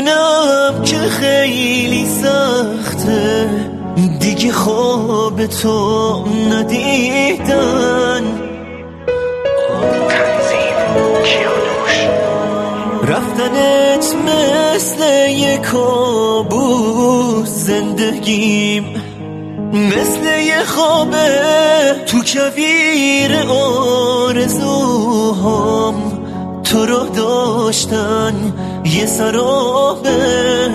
میدونم که خیلی سخته دیگه خواب تو ندیدن. رفتنت مثل یه کابوس، زندگیم مثل یه خوابه تو کویر آرزوهام. تو رو داشتن یه سرابه.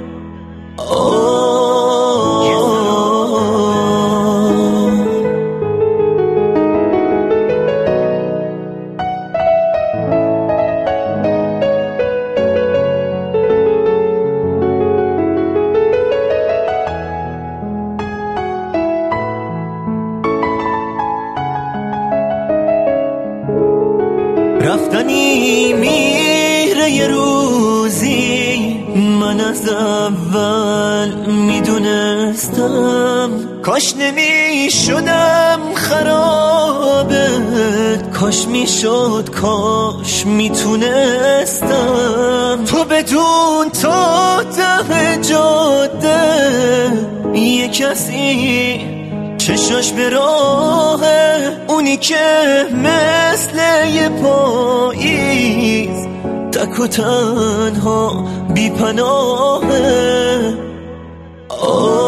رفتنی میره یه روزی، من از اول میدونستم. کاش نمیشدم خرابت، کاش میشد، کاش میتونستم. تو بدون تا ته جاده یه کسی چشاش به راهه، اونی که مثل یه پاییز تک و تنها بی پناهه.